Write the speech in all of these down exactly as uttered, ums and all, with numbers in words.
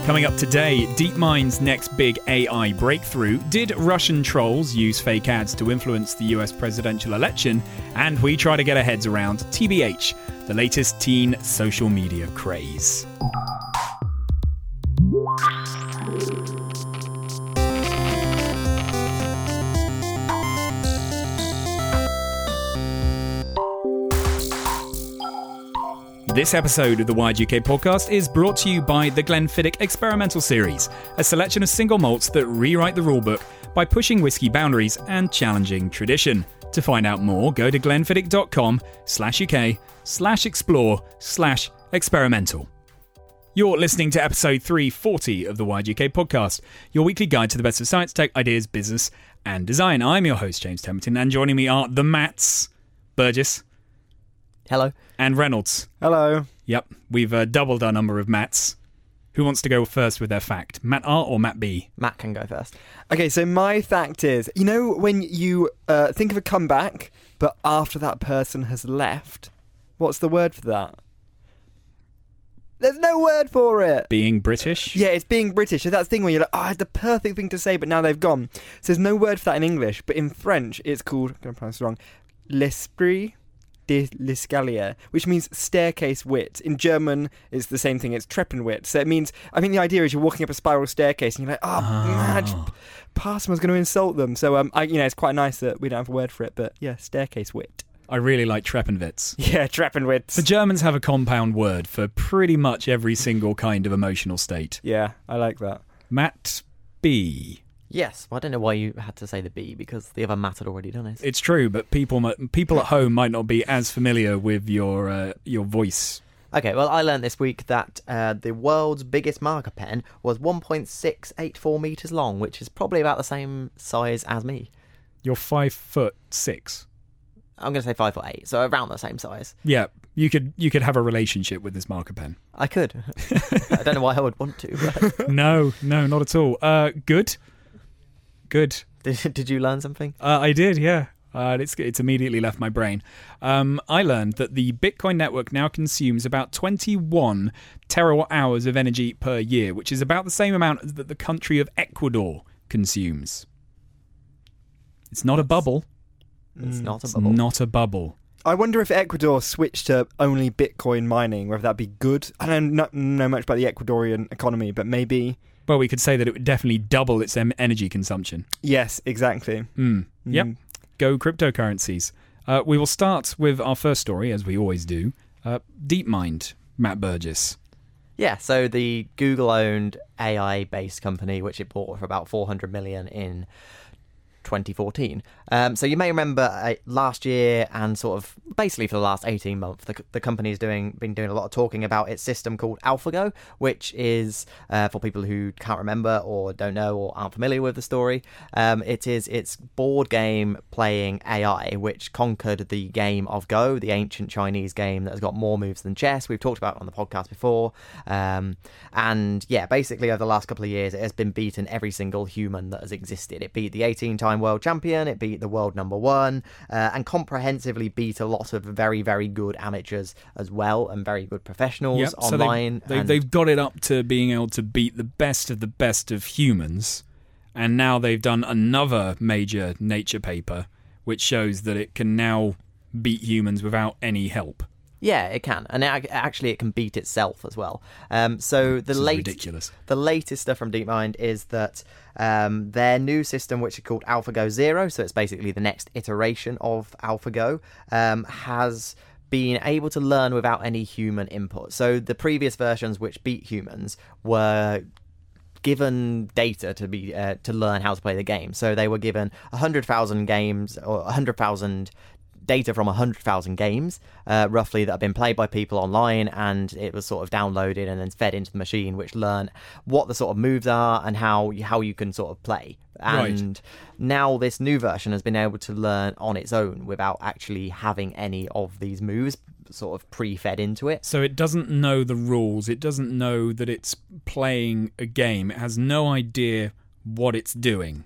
Coming up today, DeepMind's next big A I breakthrough. Did Russian trolls use fake ads to influence the U S presidential election? And we try to get our heads around T B H, the latest teen social media craze. This episode of the Wired U K podcast is brought to you by the Glenfiddich Experimental Series, a selection of single malts that rewrite the rulebook by pushing whiskey boundaries and challenging tradition. To find out more, go to glenfiddich.com slash UK slash explore slash experimental. You're listening to episode three forty of the Wired U K podcast, your weekly guide to the best of science, tech, ideas, business and design. I'm your host, James Templeton, and joining me are the Matts, Burgess. Hello. And Reynolds. Hello. Yep, we've uh, doubled our number of Matts. Who wants to go first with their fact? Matt R or Matt B? Matt can go first. Okay, so my fact is, you know when you uh, think of a comeback, but after that person has left, what's the word for that? There's no word for it. Being British? Yeah, it's being British. So that's the thing where you're like, oh, I had the perfect thing to say, but now they've gone. So there's no word for that in English, but in French, it's called, I'm going to pronounce it wrong, l'esprit de l'escalier, which means staircase wit. In German, it's the same thing. It's Treppenwit. So it means, I think the idea is you're walking up a spiral staircase and you're like, oh, Oh. man, just pass them. I was going to insult them. So, um, I, you know, it's quite nice that we don't have a word for it, but yeah, staircase wit. I really like Treppenwitz. Yeah, Treppenwitz. The Germans have a compound word for pretty much every single kind of emotional state. Yeah, I like that. Matt B. Yes, well, I don't know why you had to say the B, because the other Matt had already done it. It's true, but people mi- people at home might not be as familiar with your uh, your voice. Okay, well, I learned this week that uh, the world's biggest marker pen was one point six eight four metres long, which is probably about the same size as me. You're five foot six. I'm going to say five foot eight, so around the same size. Yeah, you could you could have a relationship with this marker pen. I could. I don't know why I would want to. But No, no, not at all. Uh, good. Good. did, did you learn something? Uh, I did, yeah. Uh, it's it's immediately left my brain. Um, I learned that the Bitcoin network now consumes about twenty-one terawatt hours of energy per year, which is about the same amount that the country of Ecuador consumes. It's not a bubble. It's not a It's bubble. not a bubble. I wonder if Ecuador switched to only Bitcoin mining, whether that'd be good. I don't know, know much about the Ecuadorian economy, but maybe... Well, we could say that it would definitely double its em- energy consumption. Yes, exactly. Mm. Yep. Mm. Go cryptocurrencies. Uh, we will start with our first story, as we always do. Uh, DeepMind, Matt Burgess. Yeah, so the Google-owned A I-based company, which it bought for about four hundred million dollars in twenty fourteen. Um, so you may remember uh, last year and sort of basically for the last eighteen months, the, the company's doing been doing a lot of talking about its system called AlphaGo, which is, uh, for people who can't remember or don't know or aren't familiar with the story, um, it is its board game playing A I, which conquered the game of Go, the ancient Chinese game that has got more moves than chess. We've talked about it on the podcast before. Um, and yeah, basically over the last couple of years, it has been beaten every single human that has existed. It beat the eighteen-time world champion, it beat the world number one, uh, and comprehensively beat a lot of very, very good amateurs as well, and very good professionals Yep, so online. They, and... They've got it up to being able to beat the best of the best of humans, and now they've done another major Nature paper, which shows that it can now beat humans without any help. Yeah, it can, and it, actually it can beat itself as well. Um, so the This is late, ridiculous. the latest stuff from DeepMind is that um, their new system, which is called AlphaGo Zero, so it's basically the next iteration of AlphaGo, um, has been able to learn without any human input. So the previous versions, which beat humans, were given data to be uh, to learn how to play the game. So they were given one hundred thousand games or one hundred thousand data from one hundred thousand games, uh, roughly, that have been played by people online, and it was sort of downloaded and then fed into the machine, which learned what the sort of moves are and how you, how you can sort of play. And Right. now this new version has been able to learn on its own without actually having any of these moves sort of pre-fed into it. So it doesn't know the rules. It doesn't know that it's playing a game. It has no idea what it's doing.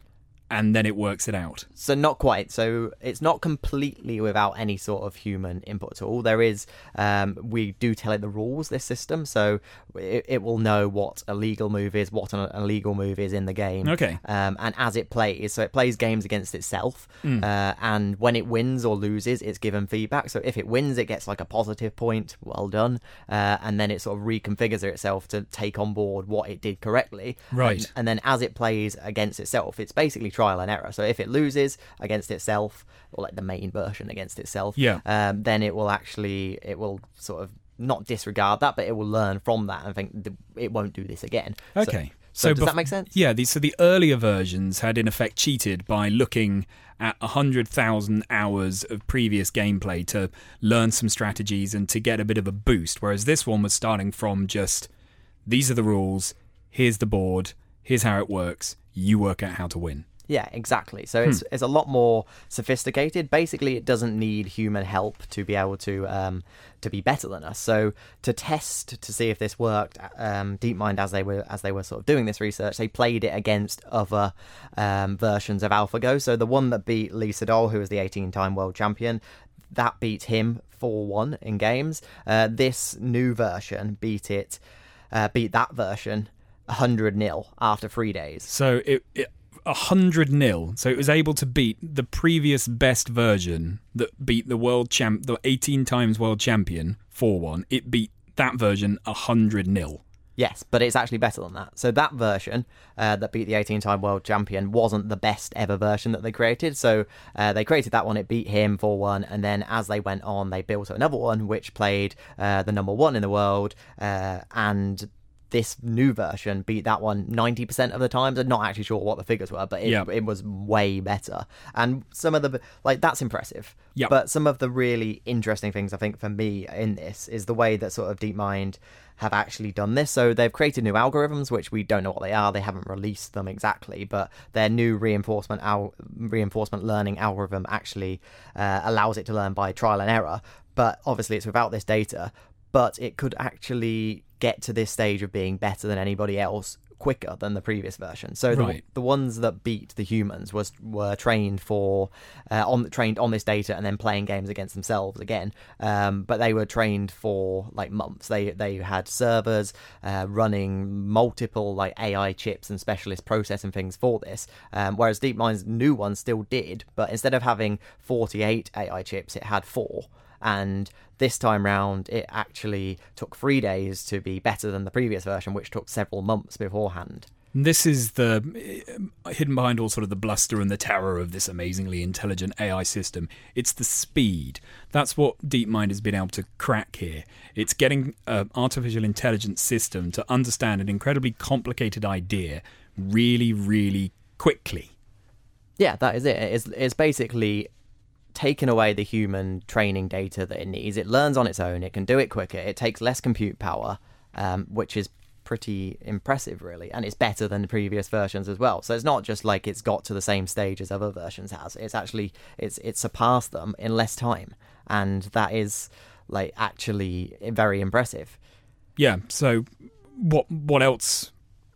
and then it works it out. So not quite. So it's not completely without any sort of human input at all. There is, um, we do tell it the rules, this system, so it, it will know what a legal move is, what an illegal move is in the game. Okay. Um, and as it plays, so it plays games against itself, Mm. uh, and when it wins or loses, it's given feedback. So if it wins, it gets like a positive point, well done, uh, and then it sort of reconfigures itself to take on board what it did correctly. Right. And, and then as it plays against itself, it's basically trial and error. So if it loses against itself, or like the main version against itself, Yeah. um, then it will actually, it will sort of not disregard that, but it will learn from that and think th- it won't do this again. So- Okay. So, does bef- that make sense? Yeah, the, so the earlier versions had in effect cheated by looking at one hundred thousand hours of previous gameplay to learn some strategies and to get a bit of a boost, whereas this one was starting from just, these are the rules, here's the board, here's how it works, you work out how to win. Yeah, exactly. So it's it's a lot more sophisticated. Basically, it doesn't need human help to be able to um, to be better than us. So to test to see if this worked, um, DeepMind, as they were as they were sort of doing this research, they played it against other um, versions of AlphaGo. So the one that beat Lee Sedol, who was the eighteen-time world champion, that beat him four one in games. Uh, this new version beat it, uh, beat that version one hundred nil after three days. So it, it one hundred nil. So it was able to beat the previous best version that beat the world champ, the eighteen times world champion four one. It beat that version one hundred nil. Yes, but it's actually better than that. So that version uh, that beat the eighteen-time world champion wasn't the best ever version that they created. So uh, they created that one, it beat him four one, and then as they went on, they built another one which played uh, the number one in the world, uh, and this new version beat that one ninety percent of the times. I'm not actually sure what the figures were, but it, Yeah. it was way better. And some of the, like, that's impressive. Yeah. But some of the really interesting things, I think, for me in this is the way that sort of DeepMind have actually done this. So they've created new algorithms, which we don't know what they are. They haven't released them exactly, but their new reinforcement al- reinforcement learning algorithm actually uh, allows it to learn by trial and error. But obviously it's without this data, but it could actually get to this stage of being better than anybody else quicker than the previous version. So the, Right. the ones that beat the humans was were trained for uh, on trained on this data and then playing games against themselves again. Um, but they were trained for like months. They they had servers uh, running multiple like A I chips and specialist processing things for this. Um, whereas DeepMind's new one still did, but instead of having forty-eight A I chips, it had four. And this time round, it actually took three days to be better than the previous version, which took several months beforehand. This is the uh, hidden behind all sort of the bluster and the terror of this amazingly intelligent A I system. It's the speed. That's what DeepMind has been able to crack here. It's getting an artificial intelligence system to understand an incredibly complicated idea really, really quickly. Yeah, that is it. It's, it's basically taken away the human training data that it needs. It learns on its own. It can do it quicker. It takes less compute power, um, which is pretty impressive, really. And it's better than the previous versions as well. So it's not just like it's got to the same stage as other versions has. It's actually, it's it's surpassed them in less time. And that is, like, actually very impressive. Yeah, so what what else?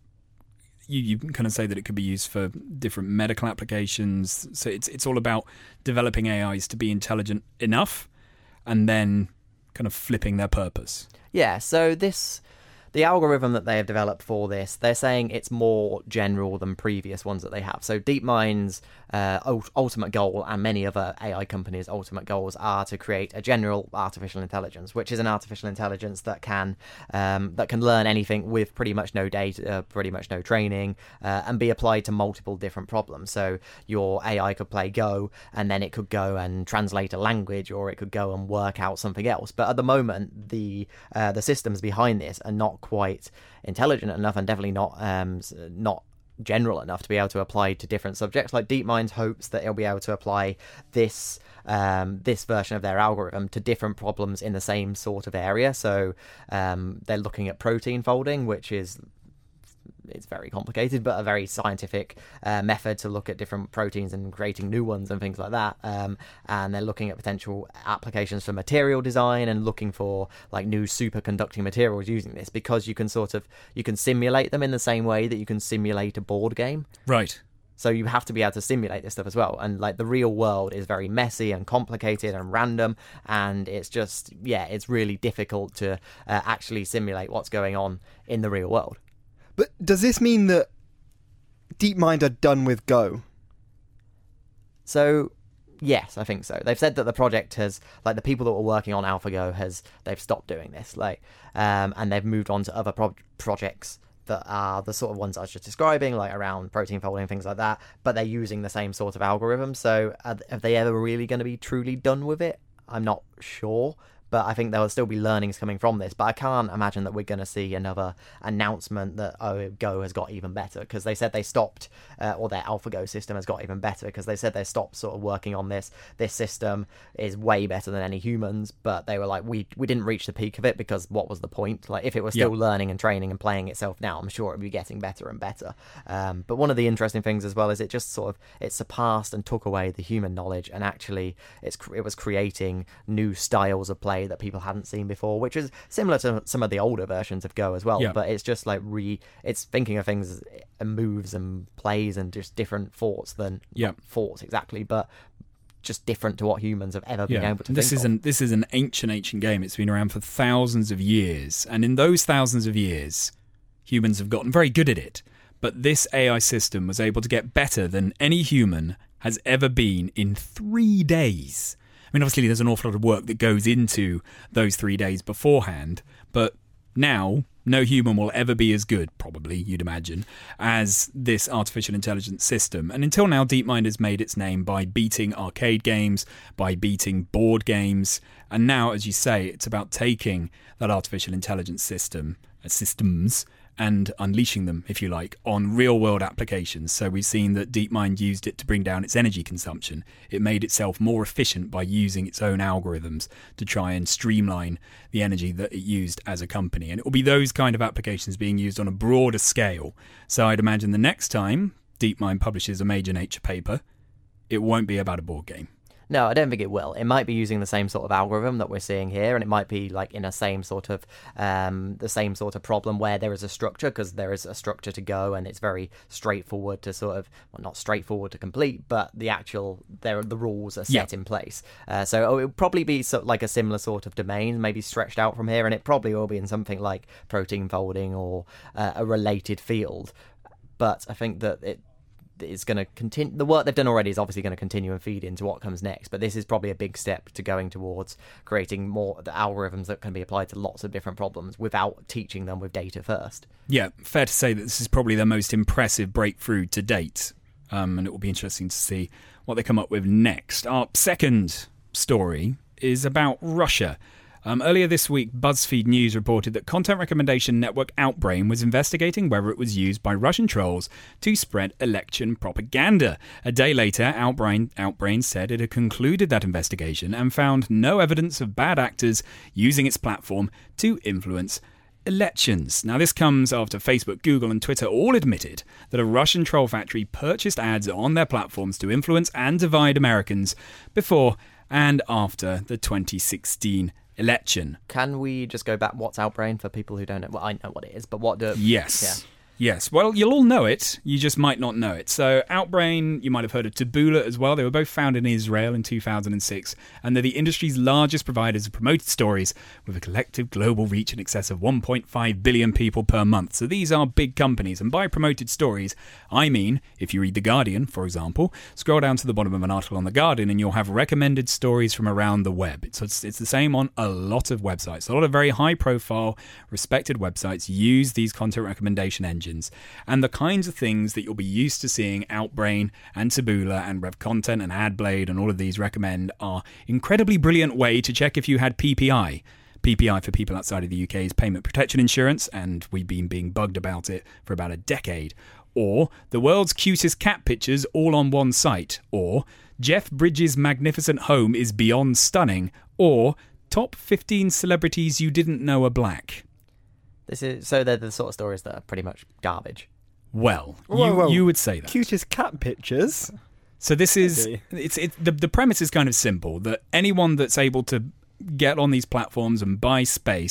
You, you kind of say that it could be used for different medical applications. So it's it's all about developing A Is to be intelligent enough and then kind of flipping their purpose. Yeah, so this, the algorithm that they have developed for this, they're saying it's more general than previous ones that they have. So DeepMind's uh, ult- ultimate goal, and many other A I companies' ultimate goals, are to create a general artificial intelligence, which is an artificial intelligence that can um, that can learn anything with pretty much no data, uh, pretty much no training, uh, and be applied to multiple different problems. So your A I could play Go, and then it could go and translate a language, or it could go and work out something else. But at the moment, the uh, the systems behind this are not quite intelligent enough, and definitely not um not general enough to be able to apply to different subjects. Like DeepMind hopes that it'll be able to apply this um this version of their algorithm to different problems in the same sort of area. So um they're looking at protein folding, which is it's very complicated, but a very scientific uh, method to look at different proteins and creating new ones and things like that. Um, and they're looking at potential applications for material design and looking for like new superconducting materials using this, because you can sort of you can simulate them in the same way that you can simulate a board game. Right. So you have to be able to simulate this stuff as well. And like the real world is very messy and complicated and random. And it's just, yeah, it's really difficult to uh, actually simulate what's going on in the real world. But does this mean that DeepMind are done with Go? So, yes, I think so. They've said that the project has, like the people that were working on AlphaGo has, they've stopped doing this. Like, um, and they've moved on to other pro- projects that are the sort of ones I was just describing, like around protein folding, things like that, but they're using the same sort of algorithm. So are, are they ever really going to be truly done with it? I'm not sure, but I think there will still be learnings coming from this. But I can't imagine that we're going to see another announcement that, oh, Go has got even better, because they said they stopped, uh, or their AlphaGo system has got even better, because they said they stopped sort of working on this. This system is way better than any humans, but they were like, we we didn't reach the peak of it, because what was the point? Like, if it was still Yep. learning and training and playing itself now, I'm sure it would be getting better and better. Um, but one of the interesting things as well is it just sort of, it surpassed and took away the human knowledge, and actually it's it was creating new styles of play that people hadn't seen before, which is similar to some of the older versions of Go as well. Yeah. But it's just like re it's thinking of things and moves and plays and just different thoughts than Yeah. not thoughts exactly, but just different to what humans have ever been Yeah, able to this think is of. an this is an ancient, ancient game. It's been around for thousands of years, and in those thousands of years, humans have gotten very good at it. But this A I system was able to get better than any human has ever been in three days. I mean, obviously, there's an awful lot of work that goes into those three days beforehand, but now no human will ever be as good, probably, you'd imagine, as this artificial intelligence system. And until now, DeepMind has made its name by beating arcade games, by beating board games, and now, as you say, it's about taking that artificial intelligence system, uh, systems, and unleashing them, if you like, on real-world applications. So we've seen that DeepMind used it to bring down its energy consumption. It made itself more efficient by using its own algorithms to try and streamline the energy that it used as a company. And it will be those kind of applications being used on a broader scale. So I'd imagine the next time DeepMind publishes a major Nature paper, it won't be about a board game. No, I don't think it will. It might be using the same sort of algorithm that we're seeing here, and it might be like in a same sort of um, the same sort of problem where there is a structure, because there is a structure to Go, and it's very straightforward to sort of, well, not straightforward to complete, but the actual there the rules are set Yeah. in place. Uh, so oh, it would probably be sort of like a similar sort of domain, maybe stretched out from here, and it probably will be in something like protein folding or uh, a related field. But I think that it. is going to continue. The work they've done already is obviously going to continue and feed into what comes next, but this is probably a big step to going towards creating more the algorithms that can be applied to lots of different problems without teaching them with data first. Yeah, fair to say that this is probably their most impressive breakthrough to date, um, and it will be interesting to see what they come up with next. Our second story is about Russia. Um, earlier this week, BuzzFeed News reported that content recommendation network Outbrain was investigating whether it was used by Russian trolls to spread election propaganda. A day later, Outbrain, Outbrain said it had concluded that investigation and found no evidence of bad actors using its platform to influence elections. Now, this comes after Facebook, Google and Twitter all admitted that a Russian troll factory purchased ads on their platforms to influence and divide Americans before and after the twenty sixteen election. Can we just go back? What's Outbrain for people who don't know? Well, I know what it is, but what do... Yes. Yeah. Yes. Well, you'll all know it. You just might not know it. So Outbrain, you might have heard of Taboola as well. They were both founded in Israel in two thousand six, and they're the industry's largest providers of promoted stories with a collective global reach in excess of one point five billion people per month. So these are big companies. And by promoted stories, I mean, if you read The Guardian, for example, scroll down to the bottom of an article on The Guardian and you'll have recommended stories from around the web. It's, it's, it's the same on a lot of websites. A lot of very high-profile, respected websites use these content recommendation engines. And the kinds of things that you'll be used to seeing Outbrain and Taboola and Rev Content and AdBlade and all of these recommend are incredibly brilliant way to check if you had P P I. P P I for people outside of the U K is payment protection insurance, and we've been being bugged about it for about a decade. Or the world's cutest cat pictures all on one site. Or Jeff Bridges' magnificent home is beyond stunning. Or top fifteen celebrities you didn't know are black. This is so they're the sort of stories that are pretty much garbage. Well, Whoa, you, whoa. you would say that. Cutest cat pictures. So this is Okay. it's it, the the premise is kind of simple, that anyone that's able to get on these platforms and buy space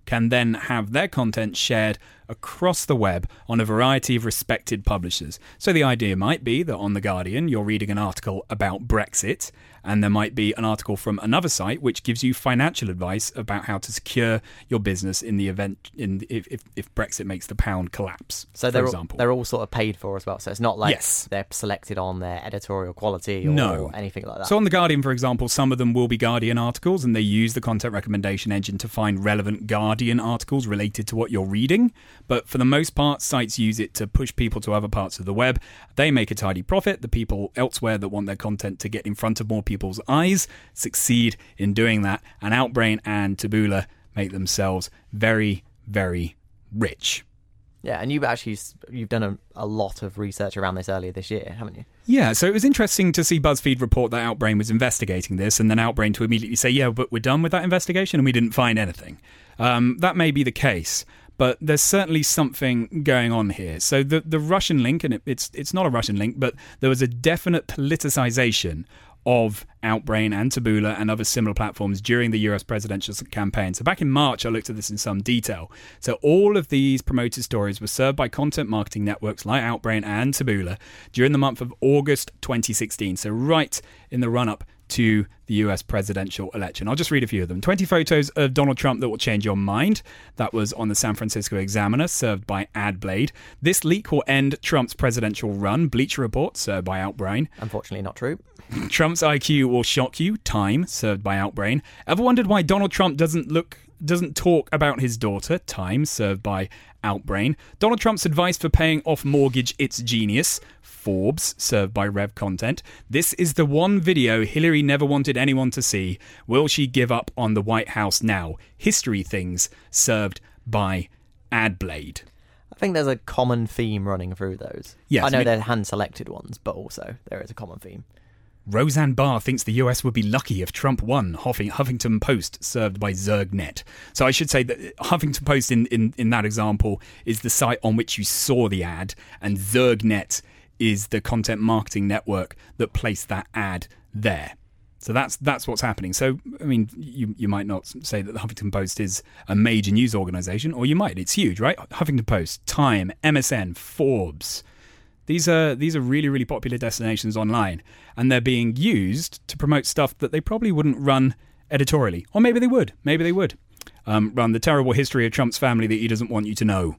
can then have their content shared across the web on a variety of respected publishers. So the idea might be that on The Guardian, you're reading an article about Brexit, and there might be an article from another site which gives you financial advice about how to secure your business in the event in if, if, if Brexit makes the pound collapse, so for they're example. All, they're all sort of paid for as well. So it's not like yes. they're selected on their editorial quality or no. anything like that. So on The Guardian, for example, some of them will be Guardian articles, and they use the content recommendation engine to find relevant Guardian articles related to what you're reading. But for the most part, sites use it to push people to other parts of the web. They make a tidy profit. The people elsewhere that want their content to get in front of more people's eyes succeed in doing that. And Outbrain and Taboola make themselves very, very rich. Yeah, and you've actually you've done a, a lot of research around this earlier this year, haven't you? Yeah, so it was interesting to see BuzzFeed report that Outbrain was investigating this, and then Outbrain to immediately say, yeah, but we're done with that investigation and we didn't find anything. Um, that may be the case, but there's certainly something going on here. So the the Russian link, and it, it's it's not a Russian link, but there was a definite politicization of Outbrain and Taboola and other similar platforms during the U S presidential campaign. So back in March, I looked at this in some detail. So all of these promoted stories were served by content marketing networks like Outbrain and Taboola during the month of August twenty sixteen. So right in the run-up to the U S presidential election. I'll just read a few of them. twenty photos of Donald Trump that will change your mind. That was on the San Francisco Examiner, served by AdBlade. This leak will end Trump's presidential run. Bleacher Report, served by Outbrain. Unfortunately not true. Trump's I Q will shock you. Time, served by Outbrain. Ever wondered why Donald Trump doesn't look doesn't talk about his daughter? Time, served by Outbrain. Donald Trump's advice for paying off mortgage, it's genius. Forbes, served by Rev Content. This is the one video Hillary never wanted anyone to see. Will she give up on the White House now? History Things, served by AdBlade. I think there's a common theme running through those. Yes, I know I mean, they're hand-selected ones, but also there is a common theme. Roseanne Barr thinks the U S would be lucky if Trump won. Huffington Post, served by ZergNet. So I should say that Huffington Post in, in, in that example is the site on which you saw the ad, and ZergNet is the content marketing network that placed that ad there. So that's that's what's happening. So, I mean, you you might not say that the Huffington Post is a major news organisation, or you might. It's huge, right? Huffington Post, Time, M S N, Forbes. These are these are really, really popular destinations online, and they're being used to promote stuff that they probably wouldn't run editorially. Or maybe they would. Maybe they would. Um, run the terrible history of Trump's family that he doesn't want you to know.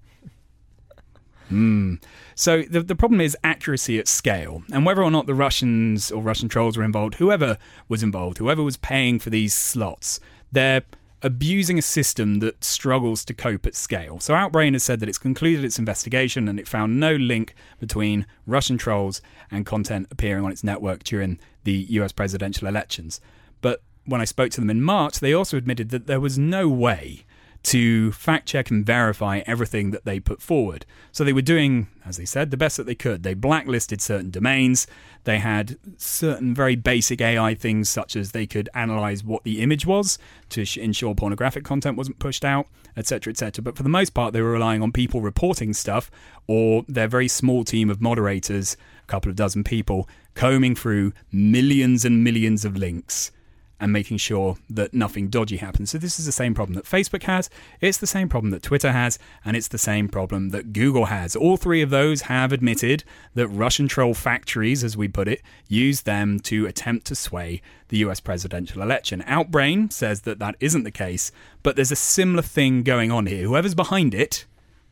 Hmm. So the the problem is accuracy at scale, and whether or not the Russians or Russian trolls were involved, whoever was involved, whoever was paying for these slots, they're abusing a system that struggles to cope at scale. So Outbrain has said that it's concluded its investigation and it found no link between Russian trolls and content appearing on its network during the U S presidential elections. But when I spoke to them in March, they also admitted that there was no way to fact check and verify everything that they put forward. So they were doing, as they said, the best that they could. They blacklisted certain domains. They had certain very basic A I things, such as they could analyze what the image was to ensure pornographic content wasn't pushed out, et cetera, et cetera. But for the most part, they were relying on people reporting stuff, or their very small team of moderators, a couple of dozen people, combing through millions and millions of links and making sure that nothing dodgy happens. So this is the same problem that Facebook has, it's the same problem that Twitter has, and it's the same problem that Google has. All three of those have admitted that Russian troll factories, as we put it, use them to attempt to sway the U S presidential election. Outbrain says that that isn't the case, but there's a similar thing going on here. Whoever's behind it,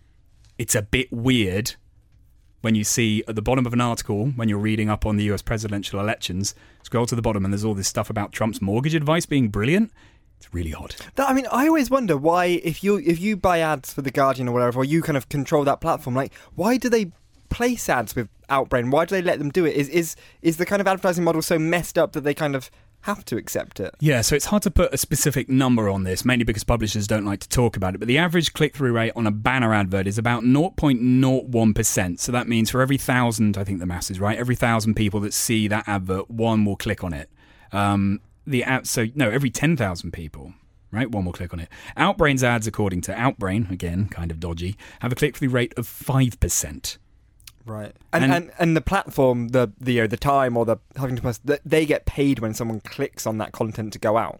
it's a bit weird when you see at the bottom of an article, when you're reading up on the U S presidential elections, scroll to the bottom and there's all this stuff about Trump's mortgage advice being brilliant. It's really odd. That, I mean, I always wonder why, if you if you buy ads for The Guardian or whatever, or you kind of control that platform, like, why do they place ads with Outbrain? Why do they let them do it? Is is is the kind of advertising model so messed up that they kind of have to accept it? Yeah, so it's hard to put a specific number on this, mainly because publishers don't like to talk about it, but the average click-through rate on a banner advert is about zero point zero one percent. So that means for every thousand, I think the maths is right, every thousand people that see that advert, one will click on it. Um, the ad, so no, every ten thousand people, right, one will click on it. Outbrain's ads, according to Outbrain, again, kind of dodgy, have a click-through rate of five percent. Right, and, And- and and the platform, the the you know, the Time or the Huffington Post, th- they get paid when someone clicks on that content to go out.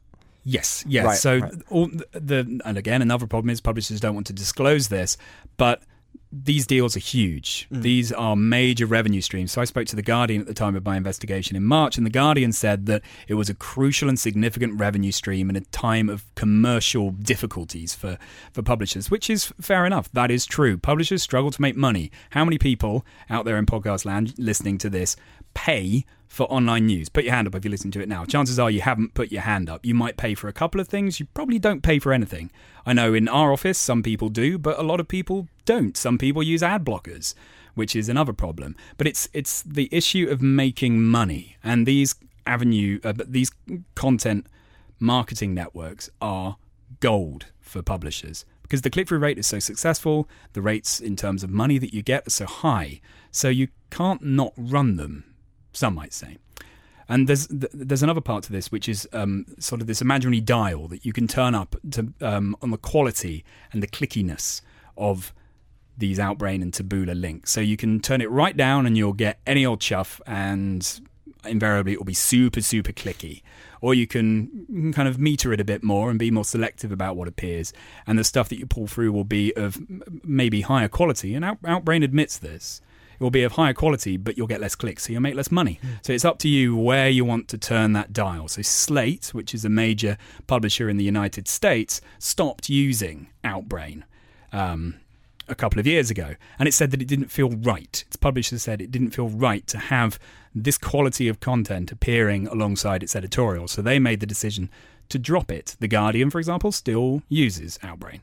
Yes, yes. Right, so right. all the and again, another problem is publishers don't want to disclose this, but these deals are huge. Mm. These are major revenue streams. So I spoke to The Guardian at the time of my investigation in March, and The Guardian said that it was a crucial and significant revenue stream in a time of commercial difficulties for, for publishers, which is fair enough. That is true. Publishers struggle to make money. How many people out there in podcast land listening to this pay for online news? Put your hand up if you're listening to it now. Chances are you haven't put your hand up. You might pay for a couple of things. You probably don't pay for anything. I know in our office some people do, but a lot of people don't. Some people use ad blockers, which is another problem. But it's it's the issue of making money, and these avenue uh, these content marketing networks are gold for publishers because the click-through rate is so successful. The rates in terms of money that you get are so high, so you can't not run them, some might say. And there's there's another part to this, which is um, sort of this imaginary dial that you can turn up to um, on the quality and the clickiness of these Outbrain and Taboola links. So you can turn it right down and you'll get any old chuff, and invariably it will be super, super clicky. Or you can, you can kind of meter it a bit more and be more selective about what appears. And the stuff that you pull through will be of maybe higher quality. And Out, Outbrain admits this. It will be of higher quality, but you'll get less clicks, so you'll make less money. Mm. So it's up to you where you want to turn that dial. So Slate, which is a major publisher in the United States, stopped using Outbrain um, a couple of years ago. And it said that it didn't feel right. Its publisher said it didn't feel right to have this quality of content appearing alongside its editorial. So they made the decision to drop it. The Guardian, for example, still uses Outbrain.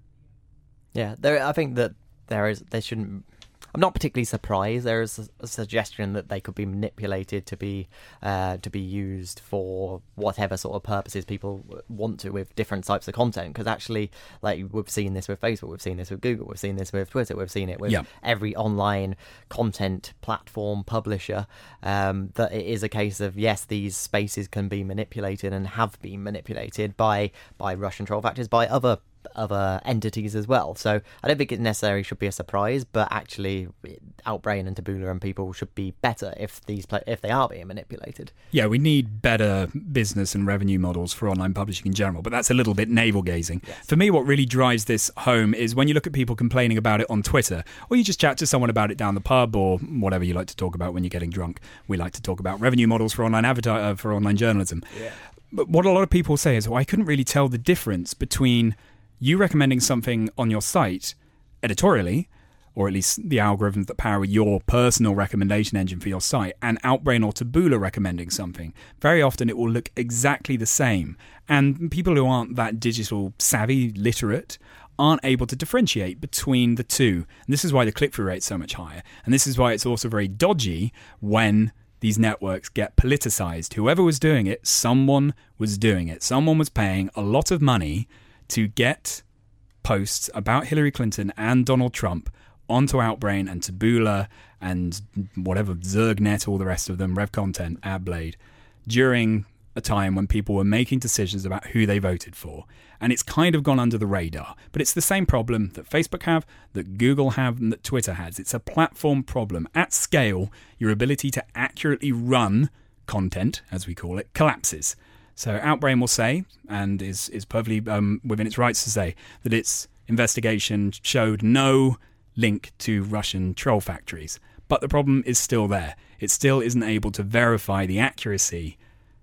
Yeah, there. I think that there is. They shouldn't. I'm not particularly surprised. There is a, a suggestion that they could be manipulated to be uh, to be used for whatever sort of purposes people want to with different types of content. Because actually, like we've seen this with Facebook, we've seen this with Google, we've seen this with Twitter, we've seen it with yeah. every online content platform publisher. Um, that it is a case of yes, these spaces can be manipulated and have been manipulated by by Russian troll factors, by other. other entities as well. So I don't think it necessarily should be a surprise, but actually Outbrain and Taboola and people should be better if these pla- if they are being manipulated. Yeah, we need better business and revenue models for online publishing in general, but that's a little bit navel-gazing. Yes. For me, what really drives this home is when you look at people complaining about it on Twitter, or you just chat to someone about it down the pub, or whatever you like to talk about when you're getting drunk. We like to talk about revenue models for online adverti- uh, for online journalism. Yeah. But what a lot of people say is, well, I couldn't really tell the difference between you recommending something on your site editorially, or at least the algorithms that power your personal recommendation engine for your site, and Outbrain or Taboola recommending something. Very often it will look exactly the same. And people who aren't that digital savvy, literate, aren't able to differentiate between the two. And this is why the click-through rate is so much higher. And this is why it's also very dodgy when these networks get politicized. Whoever was doing it, someone was doing it. Someone was paying a lot of money to get posts about Hillary Clinton and Donald Trump onto Outbrain and Taboola and whatever, ZergNet, all the rest of them, RevContent, AdBlade, during a time when people were making decisions about who they voted for. And it's kind of gone under the radar. But it's the same problem that Facebook have, that Google have, and that Twitter has. It's a platform problem. At scale, your ability to accurately run content, as we call it, collapses. So Outbrain will say, and is, is perfectly um, within its rights to say, that its investigation showed no link to Russian troll factories. But the problem is still there. It still isn't able to verify the accuracy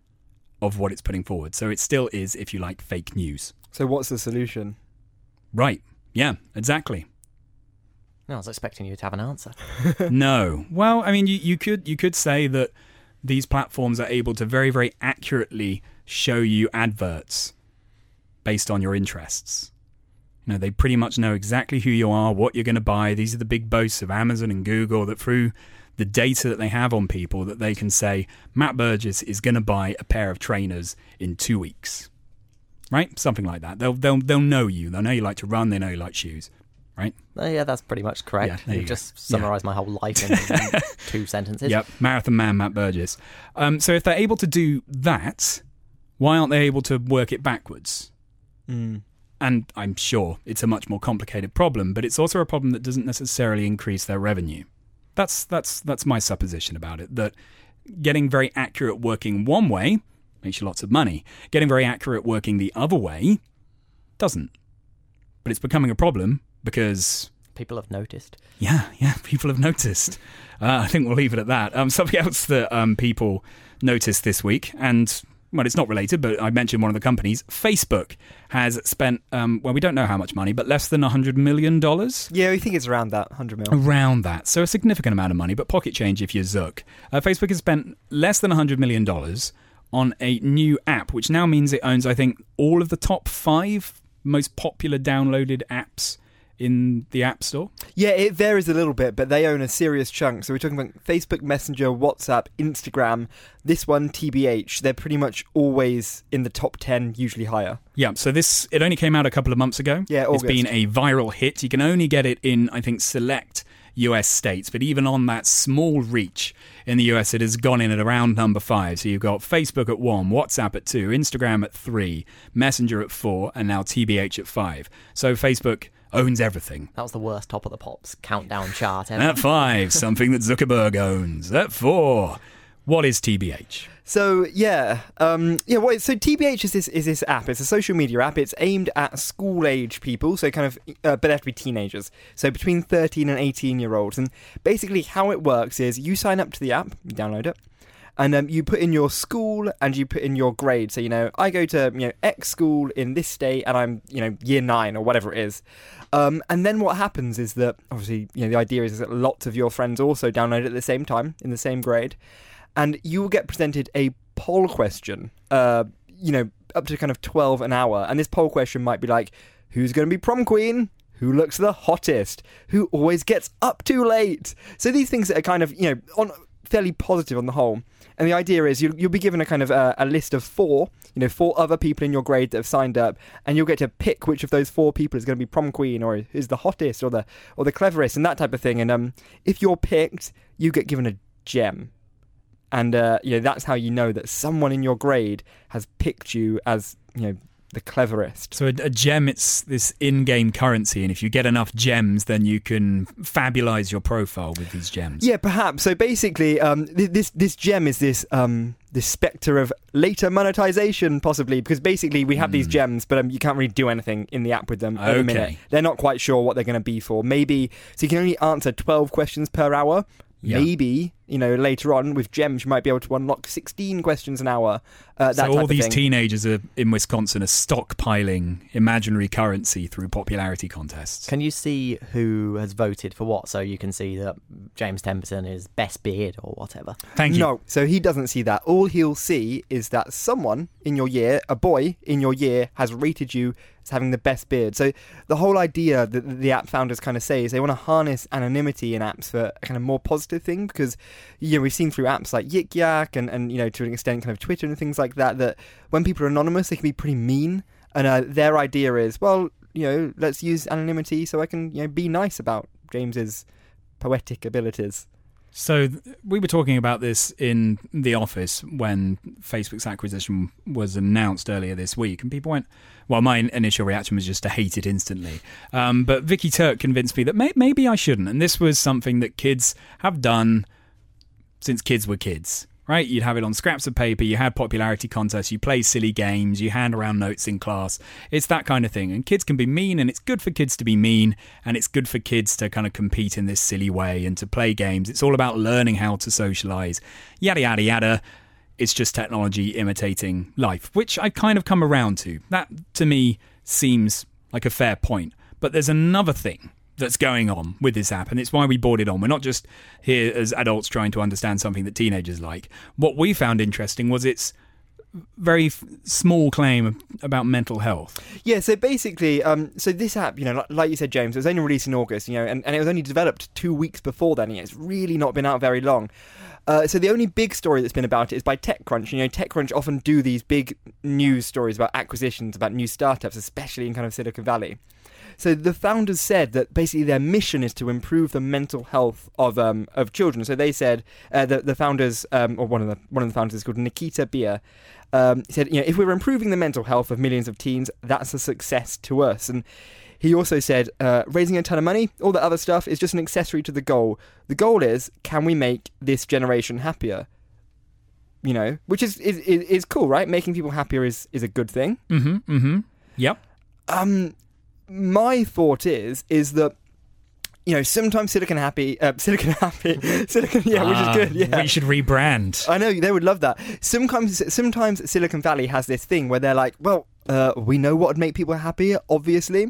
of what it's putting forward. So it still is, if you like, fake news. So what's the solution? Right. Yeah, exactly. No, I was expecting you to have an answer. No. Well, I mean, you, you could you could say that these platforms are able to very, very accurately show you adverts based on your interests. You know, they pretty much know exactly who you are, what you're going to buy. These are the big boasts of Amazon and Google, that through the data that they have on people, that they can say, Matt Burgess is going to buy a pair of trainers in two weeks. Right? Something like that. They'll they'll they'll know you. They'll know you like to run. They know you like shoes. Right? Uh, yeah, that's pretty much correct. Yeah, you you just go. summarised yeah. my whole life in two sentences. Yep. Marathon man, Matt Burgess. Um, so if they're able to do that, why aren't they able to work it backwards? Mm. And I'm sure it's a much more complicated problem, but it's also a problem that doesn't necessarily increase their revenue. That's that's that's my supposition about it, that getting very accurate working one way makes you lots of money. Getting very accurate working the other way doesn't. But it's becoming a problem because... people have noticed. Yeah, yeah, people have noticed. Uh, I think we'll leave it at that. Um, something else that um, people noticed this week, and, well, it's not related, but I mentioned one of the companies, Facebook has spent, um, well, we don't know how much money, but less than one hundred million dollars. Yeah, we think it's around that, one hundred mil. Around that. So a significant amount of money, but pocket change if you're Zuck. Uh, Facebook has spent less than one hundred million dollars on a new app, which now means it owns, I think, all of the top five most popular downloaded apps in the App Store. Yeah, it varies a little bit, but they own a serious chunk. So we're talking about Facebook Messenger, WhatsApp, Instagram. This one, T B H, they're pretty much always in the top ten, usually higher. Yeah, so this, it only came out a couple of months ago. Yeah, August. It's been a viral hit. You can only get it in, I think, select U S states, but even on that small reach in the U S, it has gone in at around number five. So you've got Facebook at one, WhatsApp at two, Instagram at three, Messenger at four, and now T B H at five. So Facebook owns everything. That was the worst Top of the Pops countdown chart ever. At five, something that Zuckerberg owns. At four, what is T B H? So yeah, um, yeah. What, so T B H is this is this app. It's a social media app. It's aimed at school age people, so kind of, uh, but they have to be teenagers. So between thirteen and eighteen year olds. And basically, how it works is you sign up to the app, you download it, and um, you put in your school and you put in your grade. So you know, I go to you know X school in this state, and I'm you know year nine or whatever it is. Um, and then what happens is that obviously you know the idea is that lots of your friends also download it at the same time in the same grade. And you will get presented a poll question, uh, you know, up to kind of twelve an hour. And this poll question might be like, who's going to be prom queen? Who looks the hottest? Who always gets up too late? So these things that are kind of, you know, on fairly positive on the whole. And the idea is you'll, you'll be given a kind of uh, a list of four, you know, four other people in your grade that have signed up, and you'll get to pick which of those four people is going to be prom queen, or is the hottest, or the or the cleverest, and that type of thing. And um, if you're picked, you get given a gem. And, uh, you know, that's how you know that someone in your grade has picked you as, you know, the cleverest. So a, a gem, it's this in-game currency, and if you get enough gems, then you can fabulise your profile with these gems. Yeah, perhaps. So basically, um, th- this this gem is this um, this spectre of later monetization, possibly, because basically we have mm. these gems, but um, you can't really do anything in the app with them at okay. the minute. They're not quite sure what they're going to be for. Maybe, so you can only answer twelve questions per hour. Yeah. Maybe, you know, later on with gems, you might be able to unlock sixteen questions an hour. Uh, that so type all of these thing. teenagers are, in Wisconsin are stockpiling imaginary currency through popularity contests. Can you see who has voted for what? So you can see that James Temperton is best beard or whatever. Thank you. No, so he doesn't see that. All he'll see is that someone in your year, a boy in your year, has rated you as having the best beard. So the whole idea that the app founders kind of say is they want to harness anonymity in apps for a kind of more positive thing, because, you know, we've seen through apps like Yik Yak and, and, you know, to an extent kind of Twitter and things like that, that when people are anonymous, they can be pretty mean. And uh, their idea is, well, you know, let's use anonymity so I can, you know, be nice about James's poetic abilities. So th- we were talking about this in the office when Facebook's acquisition was announced earlier this week, and people went, well, my initial reaction was just to hate it instantly. Um, but Vicky Turk convinced me that may- maybe I shouldn't. And this was something that kids have done since kids were kids, right? You'd have it on scraps of paper, you had popularity contests, you play silly games, you hand around notes in class. It's that kind of thing. And kids can be mean, and it's good for kids to be mean, and it's good for kids to kind of compete in this silly way and to play games. It's all about learning how to socialise, yada, yada, yada. It's just technology imitating life, which I kind of come around to. That, to me, seems like a fair point. But there's another thing that's going on with this app, and it's why we brought it on. We're not just here as adults trying to understand something that teenagers like. What we found interesting was its very f- small claim about mental health. Yeah, so basically, um, so this app, you know, like, like you said, James, it was only released in August, you know, and, and it was only developed two weeks before then. You know, it's really not been out very long. Uh, so the only big story that's been about it is by TechCrunch. You know, TechCrunch often do these big news stories about acquisitions, about new startups, especially in kind of Silicon Valley. So the founders said that basically their mission is to improve the mental health of um, of children. So they said uh, the the founders, um, or one of the one of the founders is called Nikita Beer. Um, he said, you know, if we're improving the mental health of millions of teens, that's a success to us. And he also said, uh, raising a ton of money, all the other stuff is just an accessory to the goal. The goal is, can we make this generation happier? you know, which is is, is, is cool, right? Making people happier is, is a good thing. Mm-hmm, mm-hmm. Yep. Um, my thought is, is that, you know, sometimes Silicon Happy, uh, Silicon Happy, Silicon, yeah, uh, which is good, yeah. We should rebrand. I know, they would love that. Sometimes, sometimes Silicon Valley has this thing where they're like, well, uh, we know what would make people happier, obviously.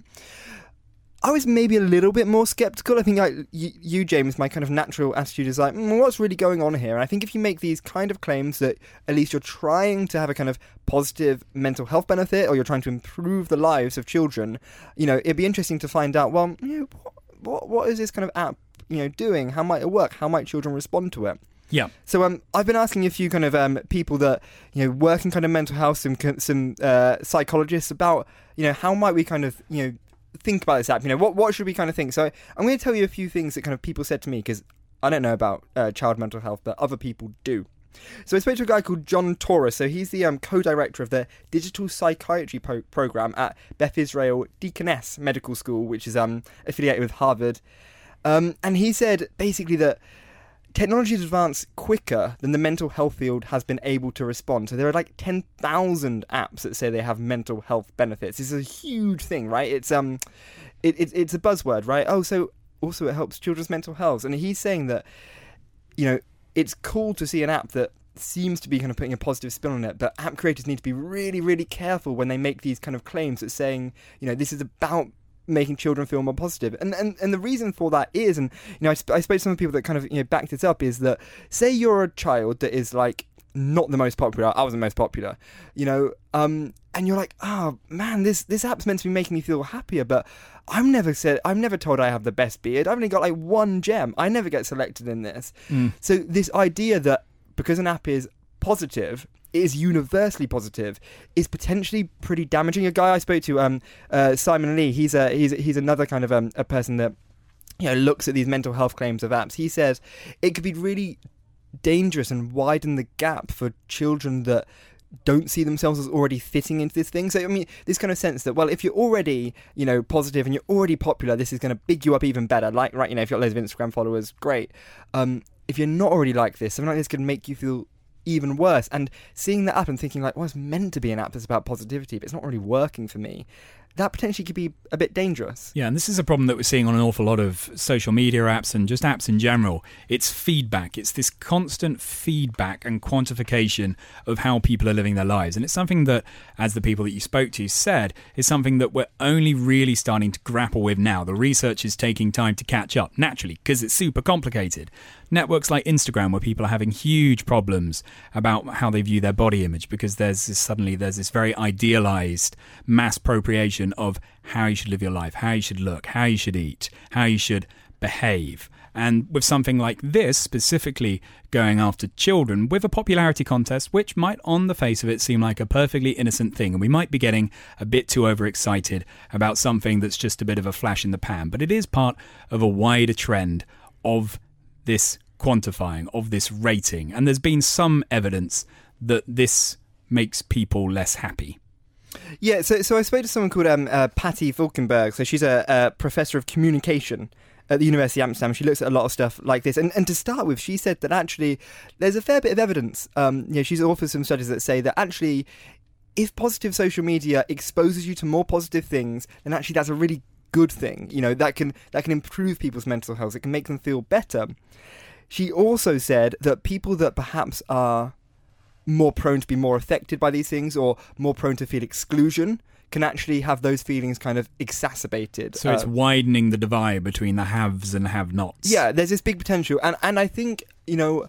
I was maybe a little bit more skeptical. I think like you, you, James, my kind of natural attitude is like, mm, what's really going on here? And I think if you make these kind of claims that at least you're trying to have a kind of positive mental health benefit, or you're trying to improve the lives of children, you know, it'd be interesting to find out, well, you know, what, what, what is this kind of app, you know, doing? How might it work? How might children respond to it? Yeah. So um, I've been asking a few kind of um, people that, you know, work in kind of mental health, some some uh, psychologists about, you know, how might we kind of, you know, think about this app, you know, what what should we kind of think? So I'm going to tell you a few things that kind of people said to me, because I don't know about uh, child mental health, but other people do. So I spoke to a guy called John Torres. So he's the um, co-director of the digital psychiatry po- program at Beth Israel Deaconess Medical School, which is um, affiliated with Harvard. Um, and he said basically that technology has advanced quicker than the mental health field has been able to respond. So there are like ten thousand apps that say they have mental health benefits. This is a huge thing, right? It's um, it, it it's a buzzword, right? Oh, so also it helps children's mental health. And he's saying that, you know, it's cool to see an app that seems to be kind of putting a positive spin on it, but app creators need to be really, really careful when they make these kind of claims that saying, you know, this is about making children feel more positive. And, and and the reason for that is, and you know, I, sp- I spoke to some people that kind of, you know, backed this up, is that say you're a child that is like not the most popular. I wasn't the most popular, you know, um, and you're like, oh man, this this app's meant to be making me feel happier, but I'm never said I'm never told I have the best beard. I've only got like one gem. I never get selected in this. Mm. So this idea that because an app is positive, is universally positive, is potentially pretty damaging. A guy I spoke to, um, uh, Simon Lee, he's a he's he's another kind of um, a person that, you know, looks at these mental health claims of apps. He says it could be really dangerous and widen the gap for children that don't see themselves as already fitting into this thing. So I mean, this kind of sense that, well, if you're already, you know, positive and you're already popular, this is going to big you up even better. Like, right, you know, if you've got loads of Instagram followers, great. Um, if you're not already like this, something like this can make you feel even worse. And seeing that app and thinking like, well, it's meant to be an app that's about positivity, but it's not really working for me, that potentially could be a bit dangerous. Yeah, and this is a problem that we're seeing on an awful lot of social media apps and just apps in general. It's feedback. It's this constant feedback and quantification of how people are living their lives. And it's something that, as the people that you spoke to said, is something that we're only really starting to grapple with now. The research is taking time to catch up, naturally, because it's super complicated. Networks like Instagram, where people are having huge problems about how they view their body image, because there's this, suddenly there's this very idealized mass appropriation of how you should live your life, how you should look, how you should eat, how you should behave. And with something like this, specifically going after children with a popularity contest, which might on the face of it seem like a perfectly innocent thing, and we might be getting a bit too overexcited about something that's just a bit of a flash in the pan, but it is part of a wider trend of this quantifying, of this rating. And there's been some evidence that this makes people less happy. Yeah, so so I spoke to someone called um, uh, Patty Vulkenberg. So she's a, a professor of communication at the University of Amsterdam. She looks at a lot of stuff like this. And, and to start with, she said that actually there's a fair bit of evidence. Um, you know, she's authored some studies that say that actually if positive social media exposes you to more positive things, then actually that's a really good thing. You know, that can that can improve people's mental health. It can make them feel better. She also said that people that perhaps are more prone to be more affected by these things or more prone to feel exclusion can actually have those feelings kind of exacerbated. So it's uh, widening the divide between the haves and have-nots. Yeah, there's this big potential. And and I think, you know,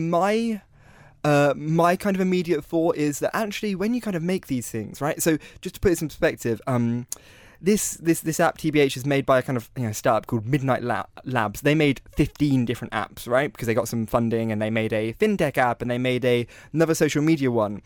my uh, my kind of immediate thought is that actually when you kind of make these things, right? So just to put this in perspective, um, This this this app T B H is made by a kind of, you know, startup called Midnight Labs. They made fifteen different apps, right? Because they got some funding, and they made a fintech app, and they made a another social media one.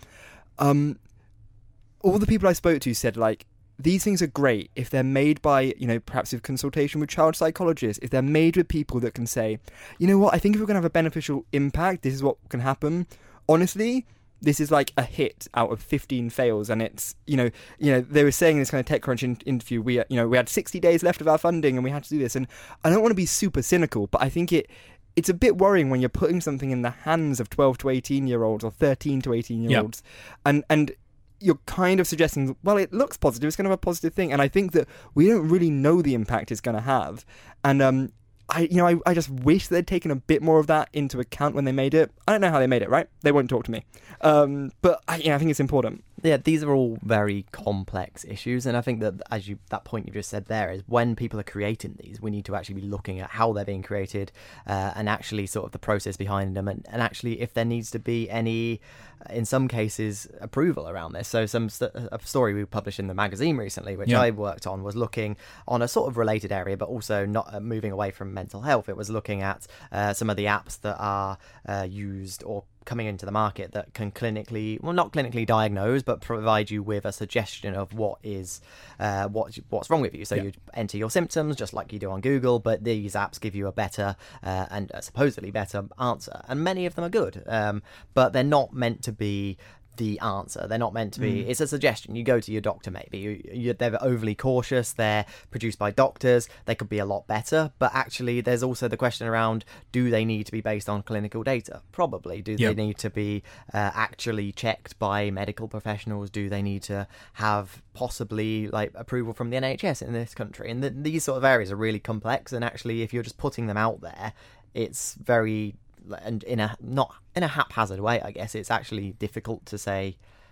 Um, all the people I spoke to said, like, these things are great if they're made by, you know, perhaps with consultation with child psychologists, if they're made with people that can say, you know what, I think if we're going to have a beneficial impact, this is what can happen. Honestly, this is like a hit out of fifteen fails, and it's, you know, you know, they were saying in this kind of TechCrunch in- interview, we, you know, we had sixty days left of our funding, and we had to do this. And I don't want to be super cynical, but I think it it's a bit worrying when you're putting something in the hands of twelve to eighteen year olds or thirteen to eighteen year olds, yep. and and you're kind of suggesting, well, it looks positive, it's going to have a positive thing, and I think that we don't really know the impact it's going to have, and um, I you know I, I just wish they'd taken a bit more of that into account when they made it. I don't know how they made it, right? They won't talk to me, um, but I, yeah, I think it's important. Yeah, these are all very complex issues, and I think that as you that point you just said there is when people are creating these, we need to actually be looking at how they're being created uh, and actually sort of the process behind them, and, and actually if there needs to be any, in some cases, approval around this. So some st- a story we published in the magazine recently, which yeah. I worked on, was looking on a sort of related area, but also not uh, moving away from mental health. It was looking at uh, some of the apps that are uh, used or coming into the market that can clinically, well, not clinically diagnose, but provide you with a suggestion of what is, uh, what what's wrong with you. So yeah. you enter your symptoms just like you do on Google, but these apps give you a better uh, and a supposedly better answer, and many of them are good, um, but they're not meant to be the answer. They're not meant to be. Mm. It's a suggestion. You go to your doctor, maybe you, you, they're overly cautious. They're produced by doctors. They could be a lot better, but actually there's also the question around, do they need to be based on clinical data? Probably. Do yep. they need to be uh, actually checked by medical professionals? Do they need to have possibly like approval from the N H S in this country? And the, these sort of areas are really complex, and actually if you're just putting them out there, it's very, and in a not in a haphazard way, I guess, it's actually difficult to say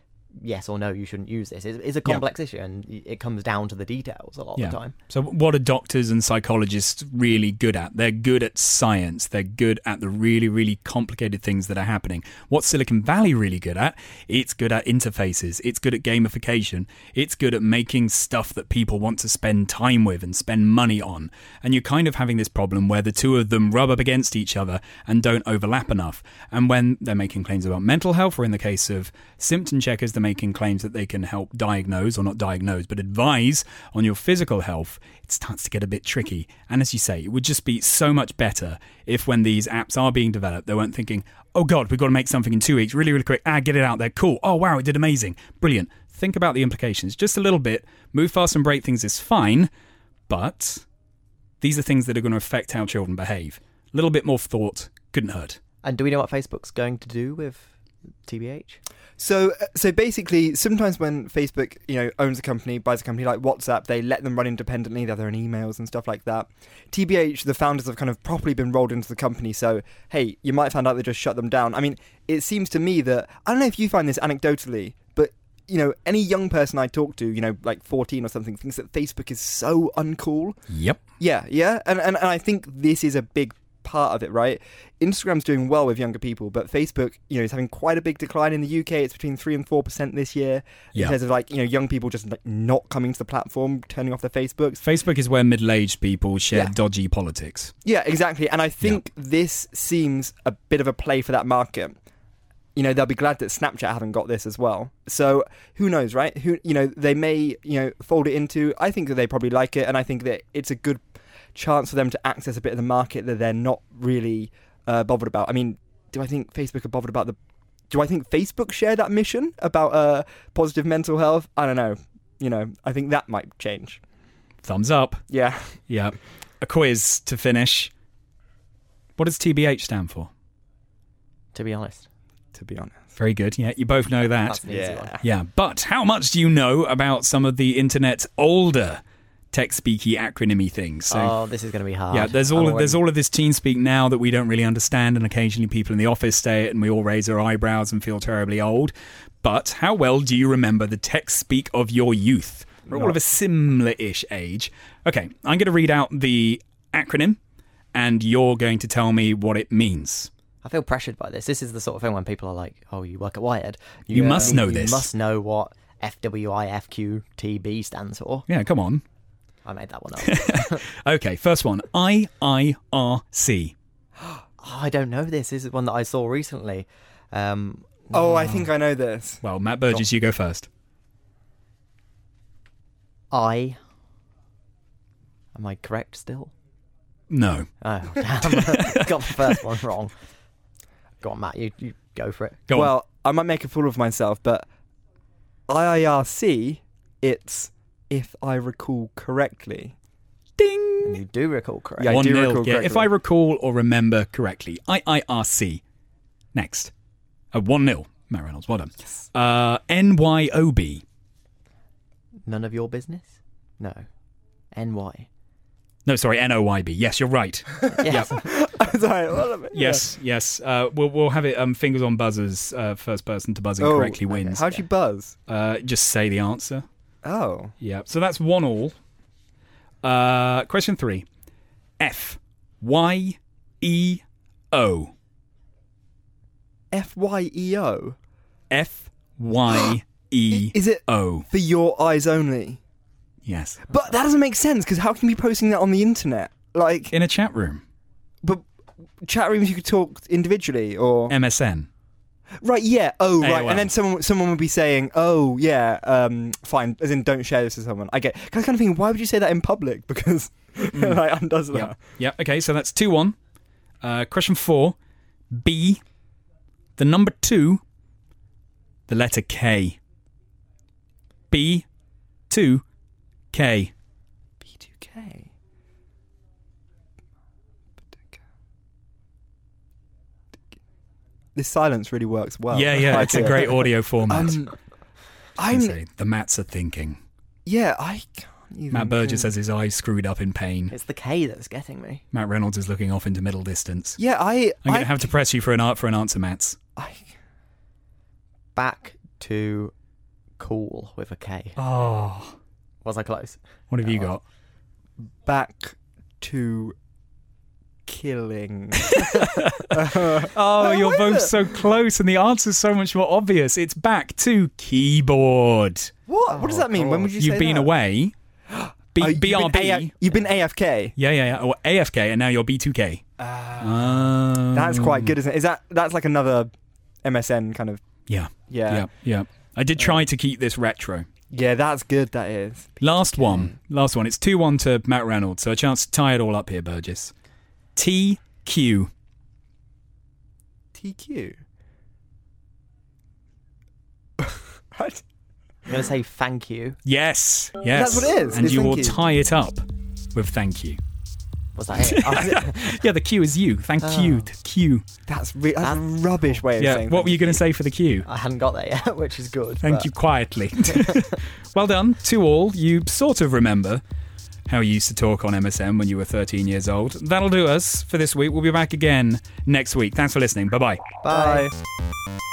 yes or no, you shouldn't use this. It's, it's a complex yeah. issue, and it comes down to the details a lot yeah. of the time. So what are doctors and psychologists really good at? They're good at science. They're good at the really, really complicated things that are happening. What's Silicon Valley really good at? It's good at interfaces. It's good at gamification. It's good at making stuff that people want to spend time with and spend money on. And you're kind of having this problem where the two of them rub up against each other and don't overlap enough. And when they're making claims about mental health, or in the case of symptom checkers, they're making claims that they can help diagnose, or not diagnose, but advise on your physical health, it starts to get a bit tricky. And as you say, it would just be so much better if when these apps are being developed, they weren't thinking, oh God, we've got to make something in two weeks, really, really quick, ah, get it out there, cool, oh wow, it did amazing, brilliant. Think about the implications just a little bit. Move fast and break things is fine, but these are things that are going to affect how children behave. A little bit more thought couldn't hurt. And do we know what Facebook's going to do with T B H? So, so basically, sometimes when Facebook, you know, owns a company, buys a company like WhatsApp, they let them run independently. They have their own emails and stuff like that. T B H, the founders have kind of properly been rolled into the company. So, hey, you might find out they just shut them down. I mean, it seems to me that, I don't know if you find this anecdotally, but, you know, any young person I talk to, you know, like fourteen or something, thinks that Facebook is so uncool. Yep. Yeah, yeah. And, and, and I think this is a big part of it, right? Instagram's doing well with younger people, but Facebook, you know, is having quite a big decline in the U K. It's between three and four percent this year in yeah. terms of, like, you know, young people just like not coming to the platform, turning off their Facebooks. Facebook is where middle-aged people share yeah. dodgy politics. Yeah, exactly. And I think yeah. this seems a bit of a play for that market. You know, they'll be glad that Snapchat haven't got this as well. So who knows, right? Who, you know, they may, you know, fold it into. I think that they probably like it, and I think that it's a good chance for them to access a bit of the market that they're not really uh, bothered about. I mean, do I think Facebook are bothered about the... Do I think Facebook share that mission about uh, positive mental health? I don't know. You know, I think that might change. Thumbs up. Yeah. Yeah. A quiz to finish. What does T B H stand for? To be honest. To be honest. Very good. Yeah, you both know that. That's an easy one. Yeah. But how much do you know about some of the internet's older tech-speaky acronymy things? So, oh, this is going to be hard. Yeah, there's all of, there's all of this teen speak now that we don't really understand, and occasionally people in the office say it and we all raise our eyebrows and feel terribly old. But how well do you remember the tech speak of your youth? We're all of a similar-ish age. Okay, I'm going to read out the acronym and you're going to tell me what it means. I feel pressured by this. This is the sort of thing when people are like, oh, you work at Wired. You, you must uh, know you this. You must know what F W I F Q T B stands for. Yeah, come on. I made that one up. Okay, first one. I I R C. Oh, I don't know this. This is one that I saw recently. Um, oh, I think I know this. Well, Matt Burgess, you go first. I. Am I correct still? No. Oh, damn. Got the first one wrong. Go on, Matt. You, you go for it. Go well, on. I might make a fool of myself, but I I R C, it's... if I recall correctly. Ding! And you do recall correctly. Yeah, I One do nil. recall Yeah, if I correctly. recall or remember correctly. I I R C. Next. Uh, one nil. Matt Reynolds, well done. Uh, N Y O B. None of your business? No. N Y. No, sorry, N O Y B. Yes, you're right. Yes. I was like, what am I- Yes, yes. Uh, we'll we'll have it um, fingers on buzzers. Uh, first person to buzz in Oh, correctly wins. How'd you buzz? Uh, just say the answer. Oh. Yeah. So that's one all. Uh, question three. F Y E O. F Y E O. F Y E Is it O. for your eyes only? Yes. But that doesn't make sense because how can you be posting that on the internet? Like, In a chat room. but chat rooms you could talk individually or M S N. right? Yeah. Oh, right. A O L. And then someone someone would be saying, "Oh, yeah, um, fine." As in, don't share this with someone. I get. Cause I kind of think, why would you say that in public? Because it like undoes that. Yeah. Yeah. Okay. So that's two one. Uh, question four. B. The number two. The letter K. B. Two. K. B two K. This silence really works well. yeah. Yeah. I It's a feel. great audio format. Um, I'm I'm. say, the Mats are thinking. Yeah, I can't even. Matt Burgess think- has his eyes screwed up in pain. It's the K that's getting me. Matt Reynolds is looking off into middle distance. Yeah, I. I'm going I, to have to press you for an art for an answer, Mats. I, Back to cool with a K. Oh. Was I close? What have you got? back to killing. Oh, you're what both is it? so close, and the answer's so much more obvious. It's back to keyboard. What? what does Oh, that mean? When would you You've say been that? away. B- Oh, you've been B R B. A- you've been A F K. Yeah, yeah, yeah. Or A F K, and now you're B two K. Um, That's quite good, isn't it? Is that that's like another M S N kind of? Yeah, Yeah, yeah, yeah. I did try to keep this retro. yeah. That's good. That is. Last one. Last one. It's two one to Matt Reynolds, so a chance to tie it all up here, Burgess. T Q. T Q. What? I'm going to say thank you. Yes, yes. That's what it is, And it's you thank will you. tie it up with thank you. Was that it? I- Yeah, the Q is you. Thank you. Oh. Q. That's re- that's a That- rubbish way of Yeah. saying. What were you going to thank say for the Q? I hadn't got there yet, which is good. Thank but- you quietly. Well done. Two all. You sort of remember how you used to talk on M S N when you were thirteen years old. That'll do us for this week. We'll be back again next week. Thanks for listening. Bye-bye. Bye. Bye.